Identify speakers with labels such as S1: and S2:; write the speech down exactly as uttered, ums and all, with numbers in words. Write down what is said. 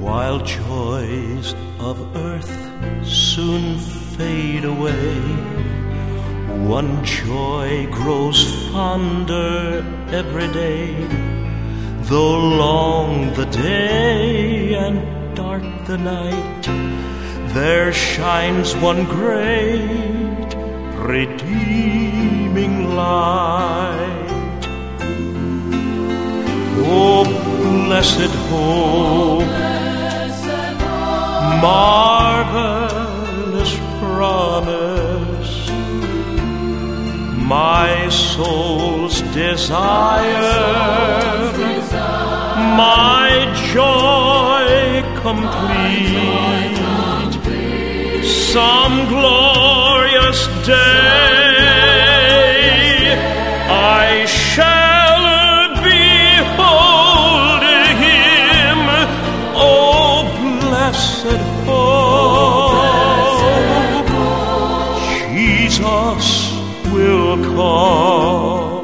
S1: while joys of earth soon fade away, one joy grows fonder every day. Though long the day and dark the night, there shines one great redeeming light. Oh, blessed hope, marvelous promise, my soul's desire, my joy complete. Some glorious day I shall behold Him. Oh, blessed hope, Jesus will come.